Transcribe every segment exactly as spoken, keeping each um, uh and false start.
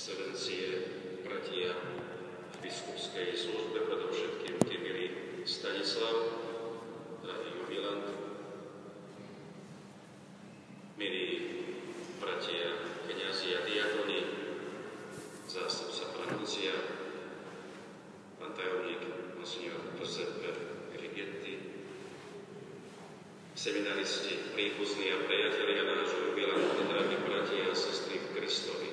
excelencie, bratia v biskupskej službe, predovšetkým tí milí Stanislav, drahý Milan, milí bratia, kňazi a diakoni, zástupca Francia, pán tajomník monsignor Giuseppe Grigetti, seminaristi, príbuzní a priatelia nášho jubilanta, drahí bratia a sestry v Kristovi.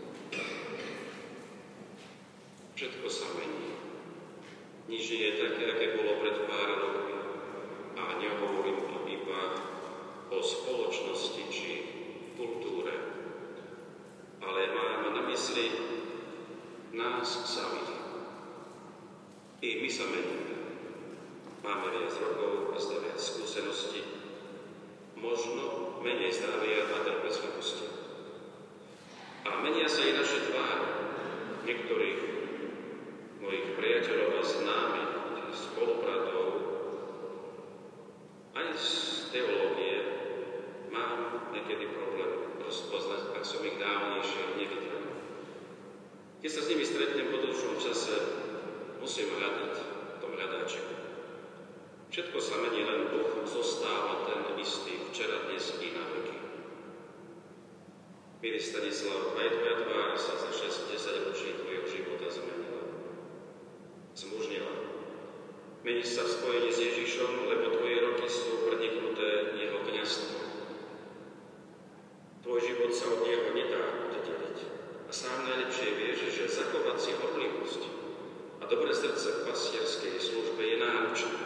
Všetko sa mení. Nič nie je také, aké bolo pred pár rokmi. A nehovorím tu iba o spoločnosti či kultúre, ale mám na mysli nás samých. I my sa meníme. Máme viac rokov, zda viac skúseností, možno menej zdravia a trpezlivosti. A menia sa i naše tváre. Niektorých mojich priateľov a známych, spolubratov, aj z teológie mám niekedy problém rozpoznať, ak som ich dávnejšie nevidel. Keď sa s nimi stretnem po dlhšom čase, musím hľadať v tom hľadáčiku. Všetko sa mení, len duch zostáva ten istý včera, dnes i na veky. Milý Stanislav, aj tvoja tvár sa za šesť desať ročí tvojho života zmenila. Zmužnila. Meníš sa v spojení s Ježišom, lebo tvoje roky sú preniknuté jeho kňazstvom. Tvoj život sa od neho nedá oddeliť. A sám najlepšie vieš, že zachovať si horlivosť a dobré srdce v pastierskej službe je náročné.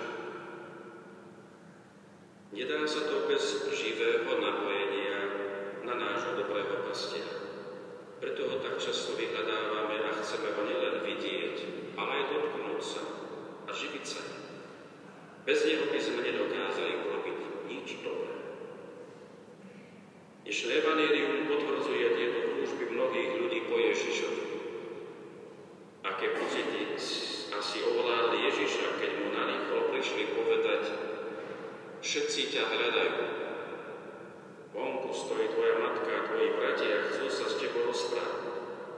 Nedá sa to bez živého napojenia na nášho dobrého pastiera. Preto ho tak často vyhľadávame a chceme ho nielen vidieť, ale aj dotknúť sa a živiť sa. Bez neho by sme nedokázali urobiť nič dobré. Dnešné evanjelium potvrdzuje tieto túžby mnohých ľudí po Ježišovi. Aké pocity asi ovládli Ježiša, keď mu narýchlo prišli povedať: všetci ťa hľadajú. Vonku stojí tvoja matka a tvoji bratia, chcú sa s tebou rozprávať.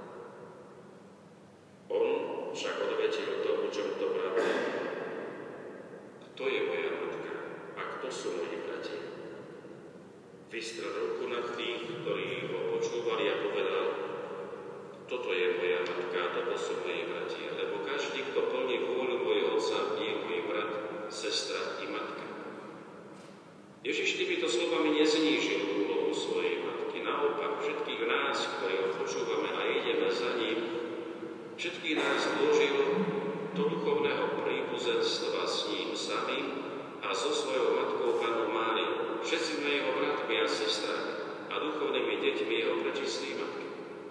On však odvetil tomu, čo mu to pravil. Kto je moja matka a kto sú moji bratia? Vystrel ruku na tých, ktorí ho počúvali a povedal: toto je moja matka a toto sú moji bratia, lebo každý, kto plní vôľu mojho Otca, je môj brat, sestra i matka. Ježiš týmito slovami neznížil úlohu svojej matky. Naopak, všetkých nás, ktorí ho počúvame a ideme za ním, všetkých nás vložil do duchovného príbuzenstva s ním samým a so svojou matkou Pannou Máriou. Všetci sme jeho bratmi a sestrami a duchovnými deťmi jeho prečistej matky.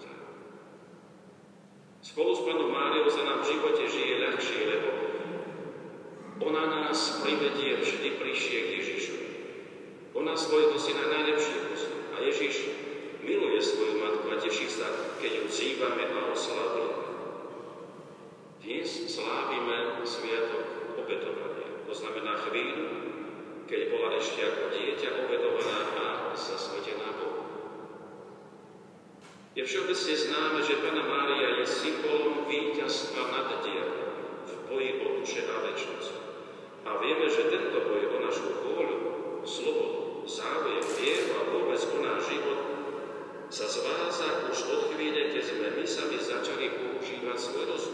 Spolu s Pannou Máriou sa nám v živote žije ľahšie, lebo ona nás privedie vždy bližšie k Ježišu. Ona svojho syna najlepšie pozná. A Ježiš miluje svoju matku a teší sa, keď ju vzývame a oslavujeme. Dnes slávime sviatok obetovania. To znamená chvíľu, keď bola ešte ako dieťa obetovaná a zasvetená Bohu. Je všeobecne známe, že Panna Mária je symbolom víťazstva nad diablom v boji o duše a večnosť. A vieme, že tento boj o našu vôľu, slobodu, záujem, vieru a vôbec o náš život sa zváza už od chvíle, keď sme my sami začali používať svoj rozum.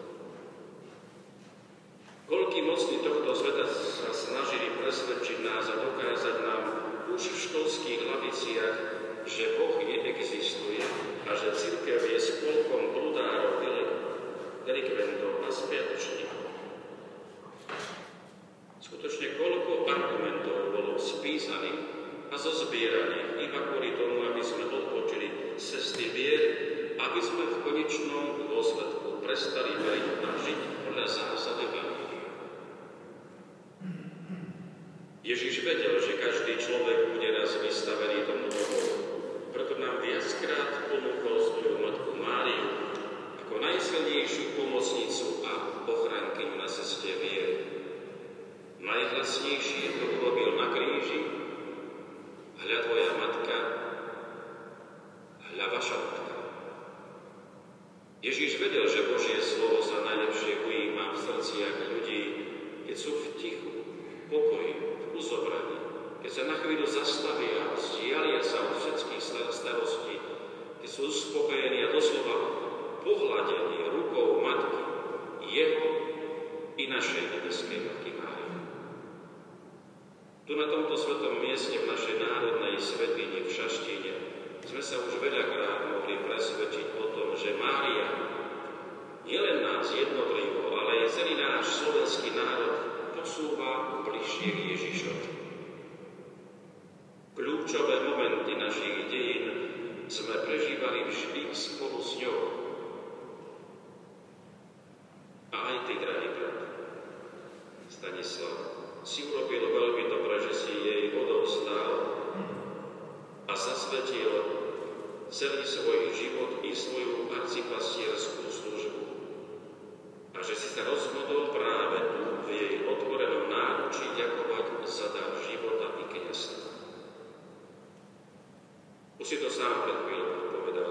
Koľkí mocní tohto sveta sa snažili presvedčiť nás a dokázať nám už v školských hlaviciach, že Boh neexistuje a že cirkev je spolkom bludárov, delikventov a spiatočníkov. Skutočne koľko argumentov bolo spísaných a zozbieraných iba kvôli tomu, aby sme odpočili cesty viery, aby sme v konečnom dôsledku prestali veriť a žiť podľa zásad evanjelia. Ježiš vedel, že každý človek bude raz vystavený tomuto boju. Preto nám viackrát ponúkol svoju matku Máriu ako najsilnejšiu pomocnicu a ochránkyňu na ceste viery. Najhlasnejšie to urobil na kríži: hľa tvoja matka, hľa vaša matka. Ježiš vedel, že Božie slovo sa najlepšie ujíma v srdciach ľudí, keď sú v tichu, v pokoji, v uzobraní, keď sa na chvíľu zastavia, vzdialia sa od všetkých starostí, keď sú uspokojení a doslova pohľadení rukou Matky, jeho i našej nebeskej Matky Márie. Tu na tomto svetom mieste v našej národnej svätyni v Šaštíne sme sa už veľakrát mohli presvedčiť o tom, že Mária nielen nás jednotlivo, ale aj celý náš slovenský národ posúva bližšie k Ježišovi. Kľúčové momenty našich dejín sme prežívali vždy spolu s ňou. A aj ty, drahý brat, Stanislav, si urobil veľmi dobre, že si jej odovzdal a zasvetil celý svoj život i svoju arcipastierskú službu. A že si sa rozhodol práve tu v jej otvorenom náručí ďakovať za dar života i kňazstva. Už si to sám pred chvíľou povedal,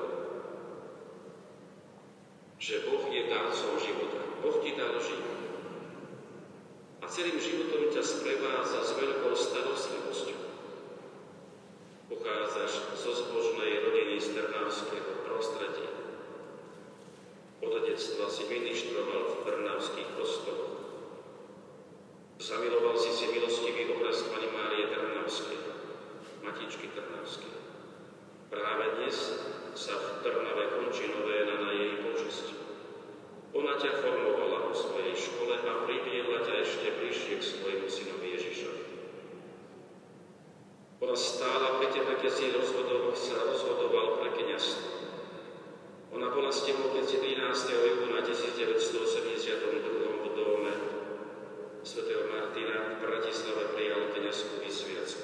že Boh je darcom života. Boh ti dal život. A celým životom ťa sprevádza s veľkou starostlivosťou. Pochádzaš zo zbožnej rodiny z trnavského prostredia. Od detstva si ministroval v trnavských kostoloch. Zamiloval si si milostivý obraz Panny Márie Trnavskej, Matičky Trnavskej. Práve dnes sa v Trnave končí novéna na jej počesť. Ona ťa formovala vo svojej škole a priviedla ťa ešte bližšie k svojmu synovi Ježišovi. Ona stála pri tebe, keď si rozhodoval, sa rozhodoval pre kňazstvo. Ona bola s tebou, keď si trinásteho júna devätnásťstoosemdesiatdva v dome svätého Martina v Bratislave prijal kňazskú vysviacu.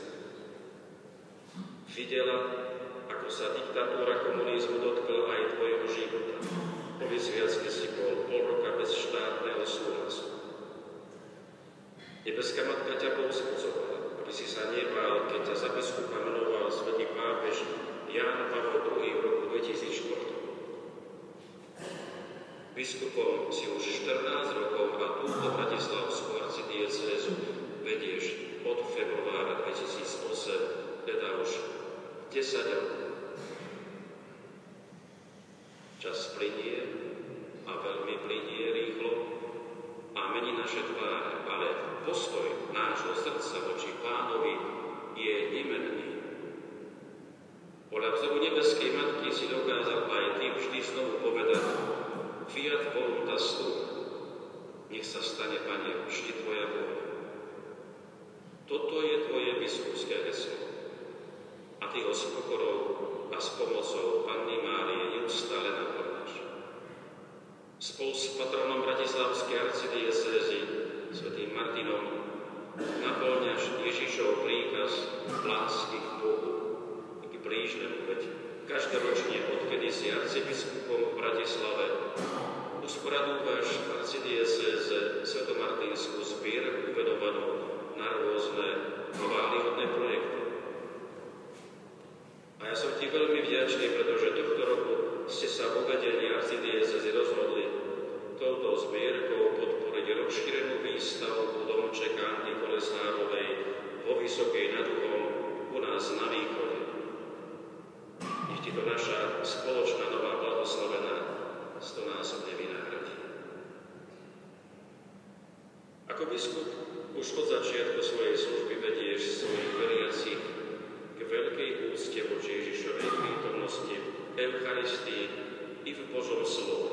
Videla, ako sa diktatúra komunizmu dotkla aj tvojho života. Po vysviacke si bol pol roka bez štátneho súhlasu. Nebeská Matka ťa povzbudzovala, aby si sa nebál, keď ťa za biskupa menoval svätý pápež Ján Pavol druhý v roku dvetisícštyri. Biskupom si už štrnásť rokov a túto bratislavskú arcidiecézu vedieš od februára dvetisícosem, teda už desať rokov. Čas plynie a veľmi plynie rýchlo a mení naše tváre, ale postoj nášho srdca voči Pánovi je nemenný. Podľa vzoru nebeskej Matky si dokázal aj ty vždy znovu povedať: Fiat voluntas tua, nech sa stane, Pane, vždy tvoja vôľa. Toto je tvoje biskupské heslo a ty ho s pokorou a s pomocou Panny Márie neustále naplňaš. Spolu s patronom bratislavskej arcidiecézy, svätým Martinom, naplňaš Ježišov príkaz lásky k Bohu i k blížnemu, veď každoročne, odkedy si arcibiskupom v Bratislave, usporadúvaš v arcidiecéze svetomartinskú zbierku venovanú na rôzne chvályhodné projekty. A ja som ti veľmi vďačný, pretože tohto roku ste sa vo vedení arcidiecézy rozhodli touto zbierkou podporiť rozšírenú výstavbu domčeka Anny Kolesárovej vo Vysokej nad Uhom u nás na východe. Nech ti to naša spoločná nová blahoslovená stonásobne vynahradí. Ako biskup už od začiatku svojej služby vedieš svojich veriacich k veľkej úcte voči Ježišovej prítomnosti, Eucharistii i v Božom slove.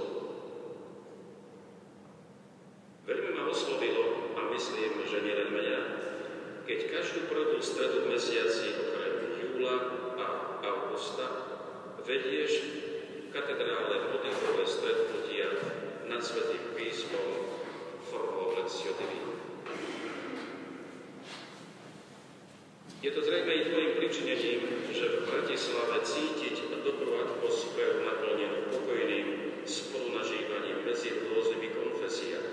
Veľmi ma oslovilo, a myslím, že nielen mňa, keď každú prvú stredu v mesiaci okrem júla a augusta vedieš v katedrále modlitbové stretnutia nad Svätým písmom formou Lectio Divina. Je to zrejme i tvojim pričinením, že v Bratislave cítiť dobrú atmosféru naplnenú pokojným spolunažívaním medzi rôznymi konfesiami.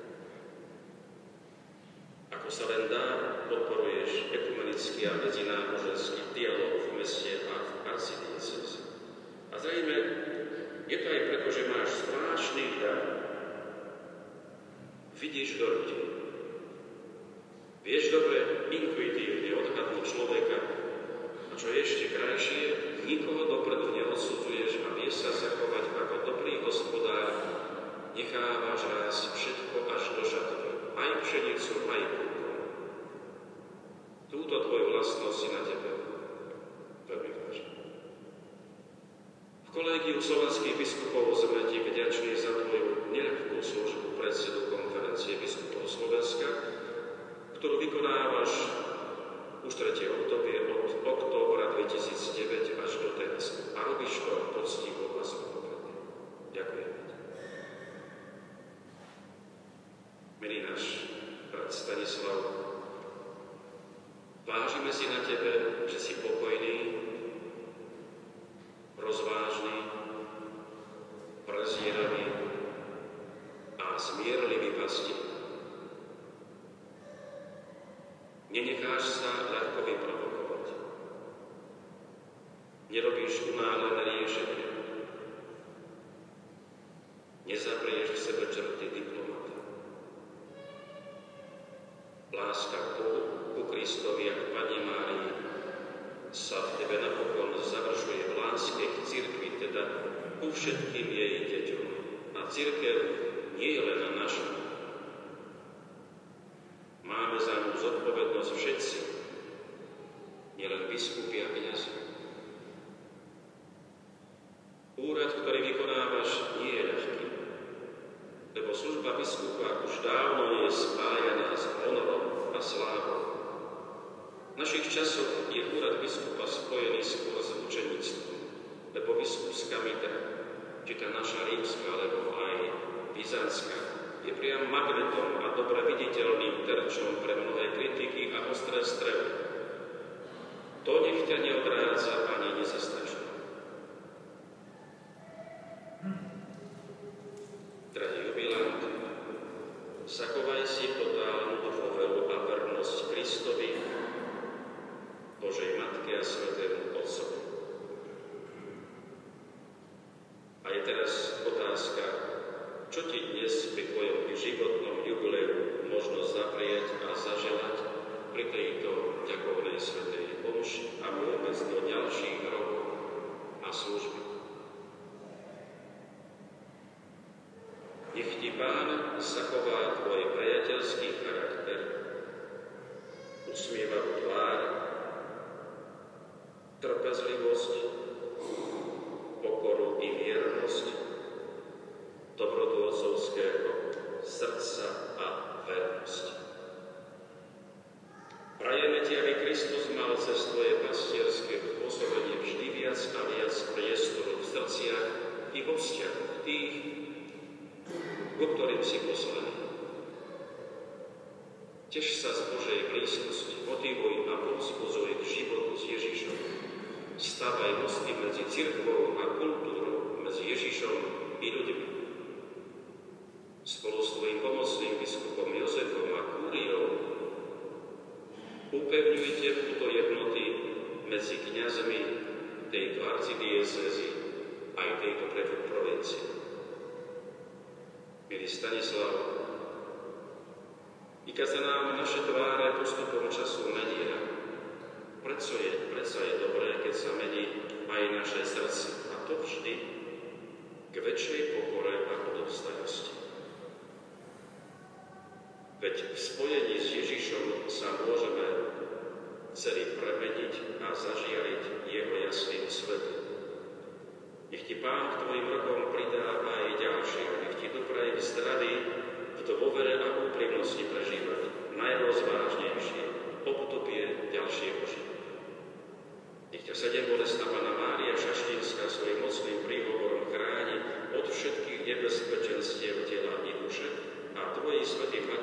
Ako sa len dá, podporuješ ekumenický a medzináboženský dialog v meste a v arcidiecéze. A zrejme je to aj preto, že máš vidíš do ľudí. Vieš dobre intuitívne odhadnúť človeka a čo je ešte krajšie, nikoho dopredu neodsudzuješ a vieš sa zachovať ako dobrý hospodár, nechávaš rásť všetko až do žatvy, aj pšenicu, aj kúpom. Túto tvoju vlastnosť si na tebe veľmi váži. V kolégiu slovenských biskupov sme ti vďační za tvoju neľahkú službu predsedu konferencie biskupov Slovenska, ktorú vykonávaš už tretie obdobie od októbra dvetisícdeväť až do teraz. A robíš to poctivo a zodpovedne. Ďakujem. Milý náš brat Stanislav, vážime si na tebe, že si pokojný, rozvážny, prezieravý a zmierlivý pastier. Nenecháš sa ľahko vyprovokovať. Nerobíš unáhlené riešenie. Nezaprieš v sebe črty diplomata. Láska ku, ku Kristovi a k Panne Márii sa v tebe napokon završuje v láske k cirkvi, teda ku všetkým jej deťom. A cirkev nie je len naša. Máme za ňu zodpovednosť všetci, nielen biskupy a kňazi. Úrad, ktorý vykonávaš, nie je ľahký, lebo služba biskupa už dávno nie je spájaná s honorom a slávou. V našich časoch je úrad biskupa spojený skôr s učeníctvom, lebo biskupská mitra, či tá naša rímska, alebo aj byzantská, je priam magnetom a dobre viditeľným terčom pre mnohé kritiky a ostré strely. To nech ťa neodrádza ani nezastrašuje. Drahý jubilant, zachovaj si totálnu dôveru a vernosť Kristovi, Božej Matke a Svätému Otcovi. A je teraz otázka, čo ti dnes pri tvojom životnom jubileu možno zaprieť a zaželať pri tejto ďakovnej svätej omši a vôbec do ďalších rokov a služby. Nech ti Pán zachová tvoj priateľský charakter, usmievavú tvár, trpezlivosť, pokoru i viernosť, dobrotu otcovského srdca a vernosť. Prajeme ti, aby Kristus mal cez tvoje pastierské pôsobenie vždy viac a viac priestoru v srdciach i vo vzťahoch tých, ku ktorým si poslaný. Teš sa z Božej blízkosti, motivuj a povzbudzuj k životu s Ježišom. Stavaj mosty medzi cirkvou a kultúrou, medzi Ježišom i ľuďmi. Spolu s tvojim pomocným biskupom Jozefom a kúriou upevňujte túto jednoty medzi kňazmi tejto arcidiecézy aj tejto provincie. Milý Stanislav, i keď sa nám naše tváre postupom času menia, predsa je, predsa je dobré, keď sa mení aj naše srdce, a to vždy k väčšej pokore a odovzdanosti. Veď v spojení s Ježišom sa môžeme celý premeniť a zažiariť jeho jasným svetom. Nech ti Pán k tvojim rokom pridá aj ďalšie, nech ti dopraje zdravý v dôvere a úprimnosti prežívať najrozvážnejšie obdobie ďalšieho života. Nech ťa sedembolestná Panna Mária Šaštínska svojim mocným príhovorom chráni od všetkých nebezpečenstiev tela i duše a tvoji svätí